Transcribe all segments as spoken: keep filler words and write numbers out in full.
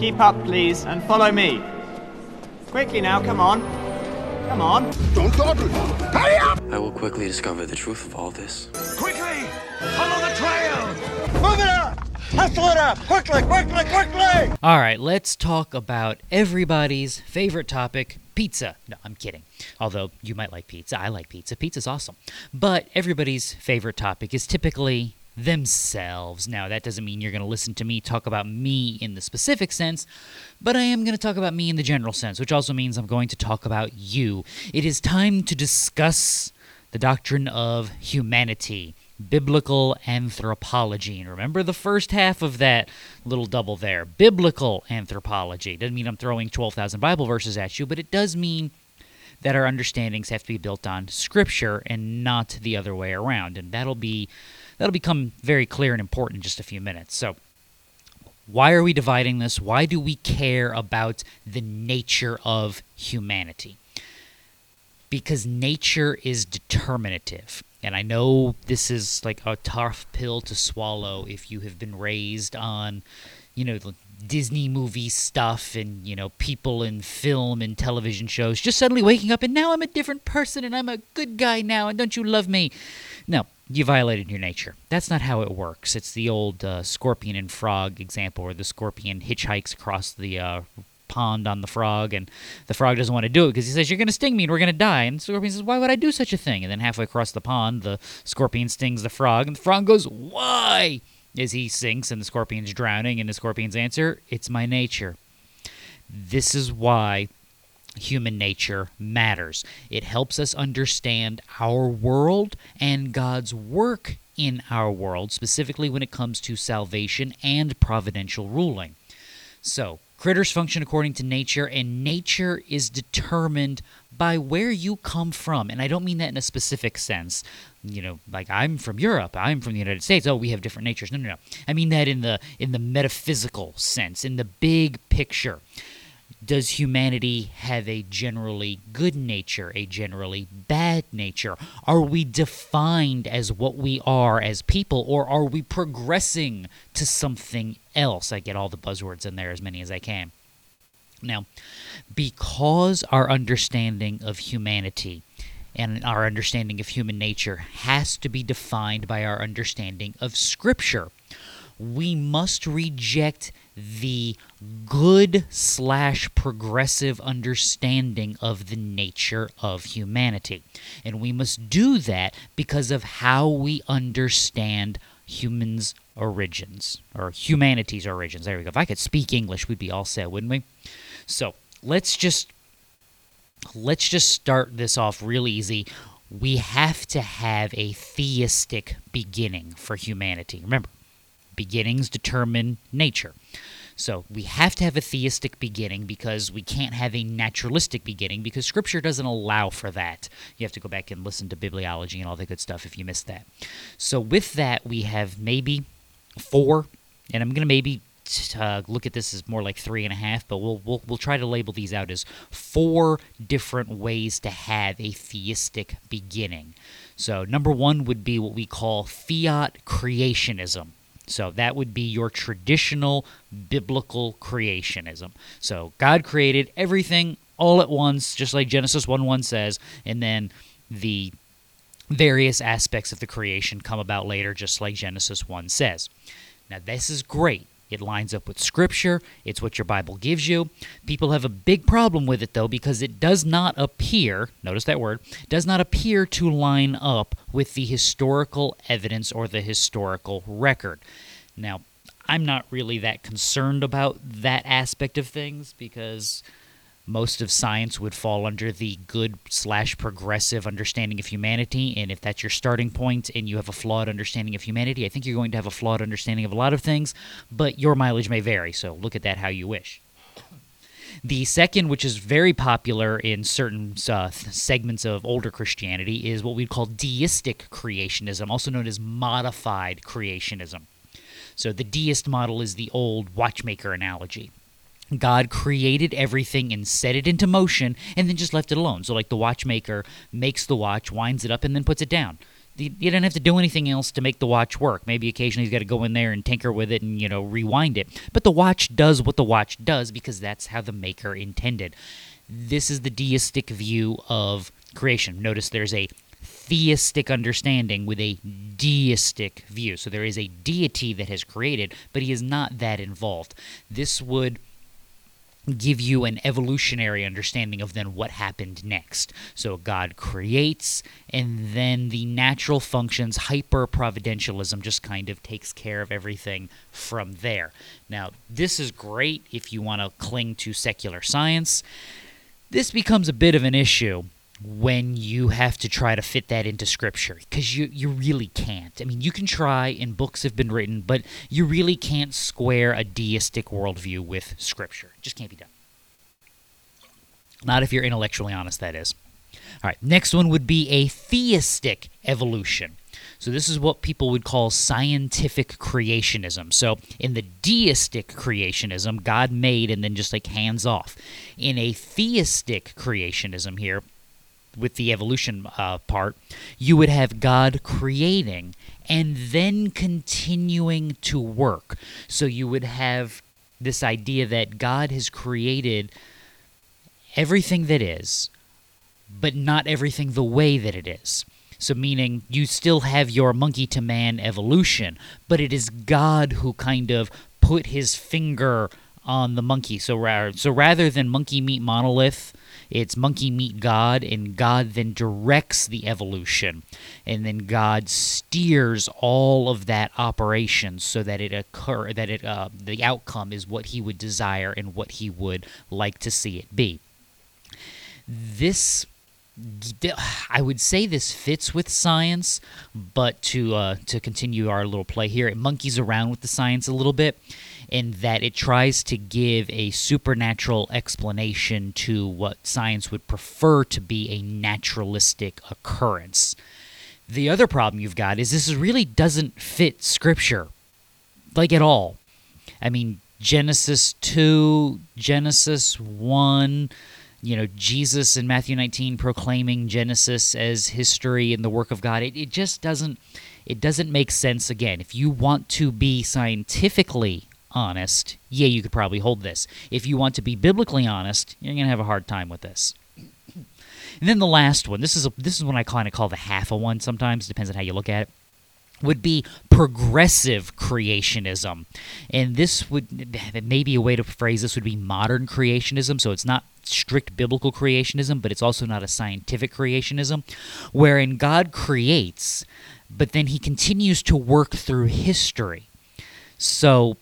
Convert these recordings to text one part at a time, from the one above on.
Keep up, please, and follow me. Quickly now, come on. Come on. Don't dawdle. Hurry up! I will quickly discover the truth of all this. Quickly! Follow the trail! Move it up! Hustle it up! Quickly, quickly, quickly! All right, let's talk about everybody's favorite topic, pizza. No, I'm kidding. Although you might like pizza. I like pizza. Pizza's awesome. But everybody's favorite topic is typically themselves. Now, that doesn't mean you're going to listen to me talk about me in the specific sense, but I am going to talk about me in the general sense, which also means I'm going to talk about you. It is time to discuss the doctrine of humanity, biblical anthropology. And remember the first half of that little double there, biblical anthropology. Doesn't mean I'm throwing twelve thousand Bible verses at you, but it does mean that our understandings have to be built on Scripture and not the other way around. And that'll be that'll become very clear and important in just a few minutes. So why are we dividing this? Why do we care about the nature of humanity? Because nature is determinative. And I know this is like a tough pill to swallow if you have been raised on, you know, Disney movie stuff and, you know, people in film and television shows just suddenly waking up and now I'm a different person and I'm a good guy now and don't you love me? No, you violated your nature. That's not how it works. It's the old uh, scorpion and frog example where the scorpion hitchhikes across the uh, pond on the frog and the frog doesn't want to do it because he says, you're going to sting me and we're going to die. And the scorpion says, why would I do such a thing? And then halfway across the pond, the scorpion stings the frog and the frog goes, why? As he sinks and the scorpion's drowning, and the scorpion's answer, it's my nature. This is why human nature matters. It helps us understand our world and God's work in our world, specifically when it comes to salvation and providential ruling. So, critters function according to nature, and nature is determined by where you come from. And I don't mean that in a specific sense. You know, like I'm from Europe, I'm from the United States. Oh, we have different natures. No, no, no. I mean that in the in the metaphysical sense, in the big picture. Does humanity have a generally good nature, a generally bad nature? Are we defined as what we are as people, or are we progressing to something else? I get all the buzzwords in there, as many as I can. Now, because our understanding of humanity and our understanding of human nature has to be defined by our understanding of Scripture, we must reject the good slash progressive understanding of the nature of humanity. And we must do that because of how we understand humans' origins, or humanity's origins. There we go. If I could speak English, we'd be all set, wouldn't we? So let's just let's just start this off real easy. We have to have a theistic beginning for humanity. Remember, beginnings determine nature. So we have to have a theistic beginning because we can't have a naturalistic beginning because Scripture doesn't allow for that. You have to go back and listen to bibliology and all the good stuff if you missed that. So with that, we have maybe four, and I'm going to maybe uh, look at this as more like three and a half, but we'll, we'll we'll try to label these out as four different ways to have a theistic beginning. So number one would be what we call fiat creationism. So that would be your traditional biblical creationism. So God created everything all at once, just like Genesis one one says, and then the various aspects of the creation come about later, just like Genesis one says. Now, this is great. It lines up with Scripture. It's what your Bible gives you. People have a big problem with it, though, because it does not appear, notice that word, does not appear to line up with the historical evidence or the historical record. Now, I'm not really that concerned about that aspect of things because most of science would fall under the good slash progressive understanding of humanity, and if that's your starting point and you have a flawed understanding of humanity, I think you're going to have a flawed understanding of a lot of things, but your mileage may vary, so look at that how you wish. The second, which is very popular in certain uh, segments of older Christianity, is what we call deistic creationism, also known as modified creationism. So the deist model is the old watchmaker analogy. God created everything and set it into motion and then just left it alone. So like the watchmaker makes the watch, winds it up, and then puts it down. you didn't have to do anything else to make the watch work. Maybe occasionally he's got to go in there and tinker with it and, you know, rewind it. But the watch does what the watch does because that's how the maker intended. This is the deistic view of creation. Notice there's a theistic understanding with a deistic view. So there is a deity that has created, but he is not that involved. This would give you an evolutionary understanding of then what happened next. So God creates, and then the natural functions, hyper-providentialism, just kind of takes care of everything from there. Now, this is great if you want to cling to secular science. This becomes a bit of an issue when you have to try to fit that into Scripture, because you, you really can't. I mean, you can try, and books have been written, but you really can't square a deistic worldview with Scripture. It just can't be done. Not if you're intellectually honest, that is. All right, next one would be a theistic evolution. So this is what people would call scientific creationism. So in the deistic creationism, God made and then just like hands off. In a theistic creationism here, with the evolution uh, part, you would have God creating and then continuing to work. So you would have this idea that God has created everything that is, but not everything the way that it is. So meaning you still have your monkey to man evolution, but it is God who kind of put his finger on the monkey. So, ra- so rather than monkey meet monolith, it's monkey meet God, and God then directs the evolution, and then God steers all of that operation so that it occur that it uh, the outcome is what he would desire and what he would like to see it be. This, I would say, this fits with science, but to uh, to continue our little play here, it monkeys around with the science a little bit, in that it tries to give a supernatural explanation to what science would prefer to be a naturalistic occurrence. The other problem you've got is this really doesn't fit Scripture, like at all. I mean, Genesis two, Genesis one, you know, Jesus in Matthew nineteen proclaiming Genesis as history and the work of God. It, it just doesn't, it doesn't make sense. Again, if you want to be scientifically honest, yeah, you could probably hold this. If you want to be biblically honest, you're going to have a hard time with this. And then the last one, this is a, this is what I kind of call the half a one sometimes, depends on how you look at it, would be progressive creationism. And this would, maybe a way to phrase this would be modern creationism. So it's not strict biblical creationism, but it's also not a scientific creationism, wherein God creates, but then he continues to work through history. So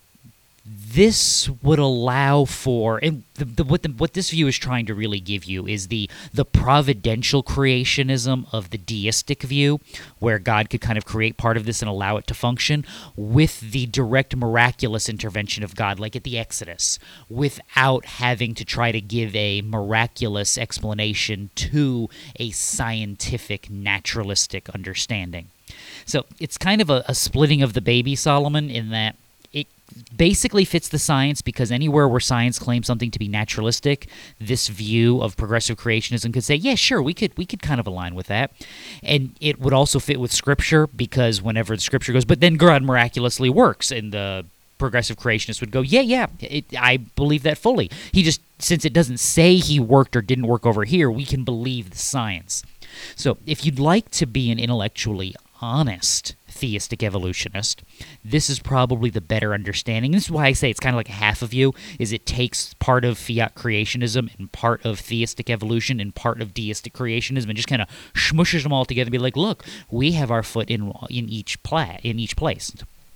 this would allow for, and the, the, what, the, what this view is trying to really give you is the the providential creationism of the deistic view, where God could kind of create part of this and allow it to function, with the direct miraculous intervention of God, like at the Exodus, without having to try to give a miraculous explanation to a scientific, naturalistic understanding. So it's kind of a, a splitting of the baby, Solomon, in that it basically fits the science, because anywhere where science claims something to be naturalistic, this view of progressive creationism could say, yeah, sure, we could we could kind of align with that. And it would also fit with Scripture, because whenever the Scripture goes, but then God miraculously works, and the progressive creationist would go, yeah, yeah, it, I believe that fully. He just, since it doesn't say he worked or didn't work over here, we can believe the science. So if you'd like to be an intellectually honest theistic evolutionist, this is probably the better understanding. This is why I say it's kind of like a half of you, is it takes part of fiat creationism and part of theistic evolution and part of deistic creationism and just kind of smushes them all together and be like, look, we have our foot in in each pla- in each place.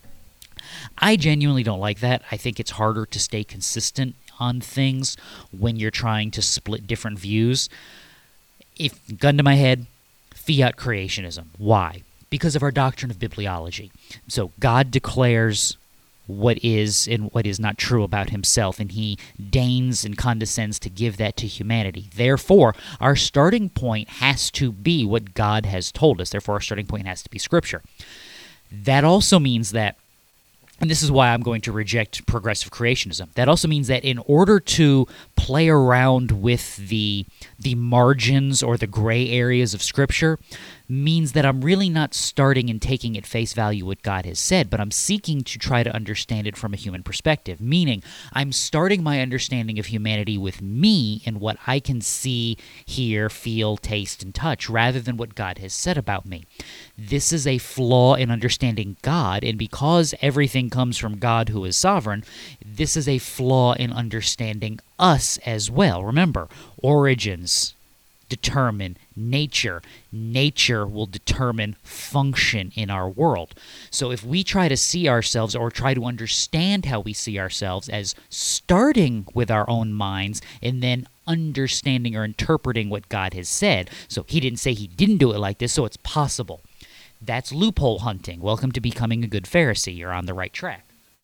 I genuinely don't like that. I think it's harder to stay consistent on things when you're trying to split different views. If gun to my head, fiat creationism. Why? Because of our doctrine of bibliology. So God declares what is and what is not true about himself, and he deigns and condescends to give that to humanity. Therefore, our starting point has to be what God has told us. Therefore, our starting point has to be Scripture. That also means that, and this is why I'm going to reject progressive creationism, that also means that in order to play around with the the margins or the gray areas of Scripture, means that I'm really not starting and taking at face value what God has said, but I'm seeking to try to understand it from a human perspective, meaning I'm starting my understanding of humanity with me and what I can see, hear, feel, taste, and touch, rather than what God has said about me. This is a flaw in understanding God, and because everything comes from God who is sovereign, this is a flaw in understanding us as well. Remember, origins determine nature. Nature will determine function in our world. So if we try to see ourselves or try to understand how we see ourselves as starting with our own minds and then understanding or interpreting what God has said, so he didn't say he didn't do it like this, so it's possible. That's loophole hunting. Welcome to becoming a good Pharisee. You're on the right track.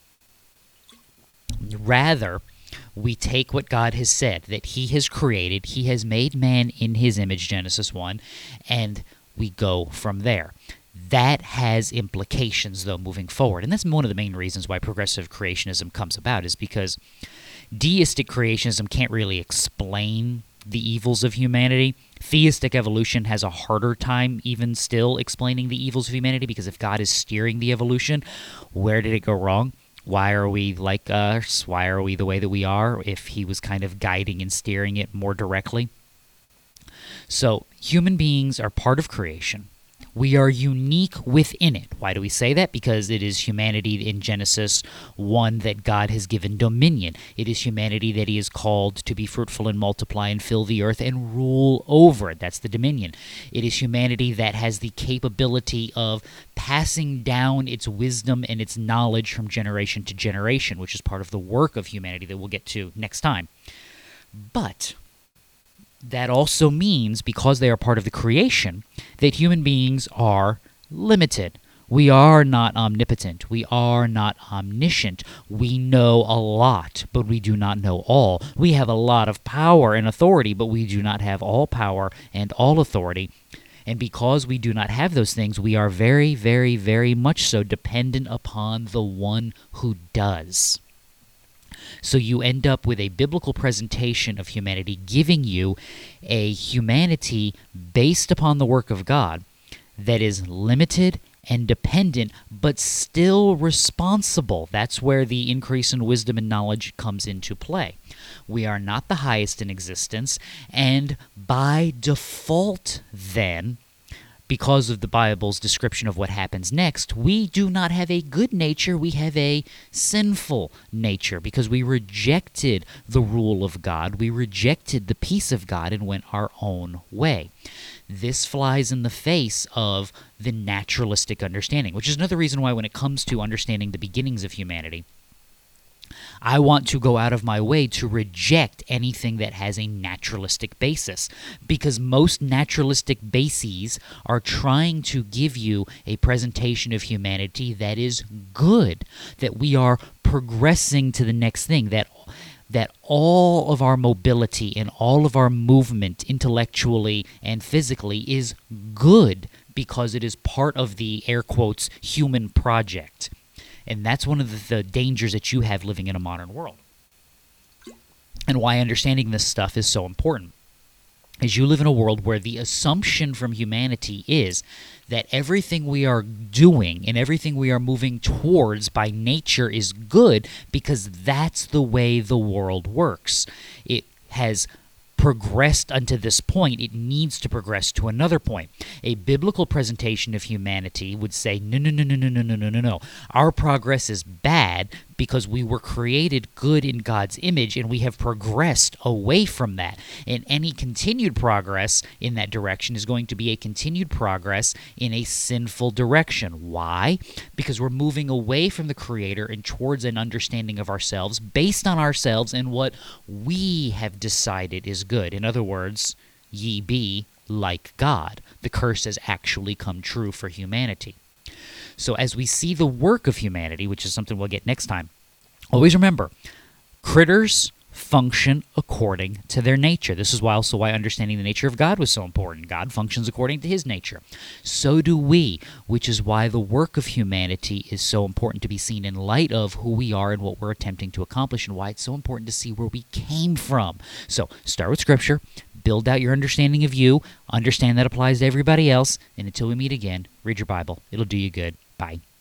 Rather, we take what God has said, that he has created, he has made man in his image, Genesis one, and we go from there. That has implications, though, moving forward. And that's one of the main reasons why progressive creationism comes about, is because deistic creationism can't really explain the evils of humanity. Theistic evolution has a harder time even still explaining the evils of humanity, because if God is steering the evolution, where did it go wrong? Why are we like us? Why are we the way that we are if he was kind of guiding and steering it more directly? So human beings are part of creation. We are unique within it. Why do we say that? Because it is humanity in Genesis one that God has given dominion. It is humanity that he is called to be fruitful and multiply and fill the earth and rule over it. That's the dominion. It is humanity that has the capability of passing down its wisdom and its knowledge from generation to generation, which is part of the work of humanity that we'll get to next time. But that also means, because they are part of the creation, that human beings are limited. We are not omnipotent. We are not omniscient. We know a lot, but we do not know all. We have a lot of power and authority, but we do not have all power and all authority. And because we do not have those things, we are very, very, very much so dependent upon the one who does. So you end up with a biblical presentation of humanity, giving you a humanity based upon the work of God that is limited and dependent, but still responsible. That's where the increase in wisdom and knowledge comes into play. We are not the highest in existence, and by default then, because of the Bible's description of what happens next, we do not have a good nature, we have a sinful nature, because we rejected the rule of God, we rejected the peace of God and went our own way. This flies in the face of the naturalistic understanding, which is another reason why when it comes to understanding the beginnings of humanity, I want to go out of my way to reject anything that has a naturalistic basis, because most naturalistic bases are trying to give you a presentation of humanity that is good, that we are progressing to the next thing, that that all of our mobility and all of our movement intellectually and physically is good because it is part of the, air quotes, human project. And that's one of the, the dangers that you have living in a modern world. And why understanding this stuff is so important is you live in a world where the assumption from humanity is that everything we are doing and everything we are moving towards by nature is good because that's the way the world works. It has progressed unto this point, it needs to progress to another point. A biblical presentation of humanity would say, no, no, no, no, no, no, no, no, no, no. Our progress is bad because we were created good in God's image and we have progressed away from that. And any continued progress in that direction is going to be a continued progress in a sinful direction. Why? Because we're moving away from the Creator and towards an understanding of ourselves based on ourselves and what we have decided is good. In other words, ye be like God. The curse has actually come true for humanity. So as we see the work of humanity, which is something we'll get next time, always remember, critters function according to their nature. This is why also why understanding the nature of God was so important. God functions according to his nature. So do we, which is why the work of humanity is so important to be seen in light of who we are and what we're attempting to accomplish, and why it's so important to see where we came from. So start with Scripture, build out your understanding of you, understand that applies to everybody else, and until we meet again, read your Bible. It'll do you good. Bye.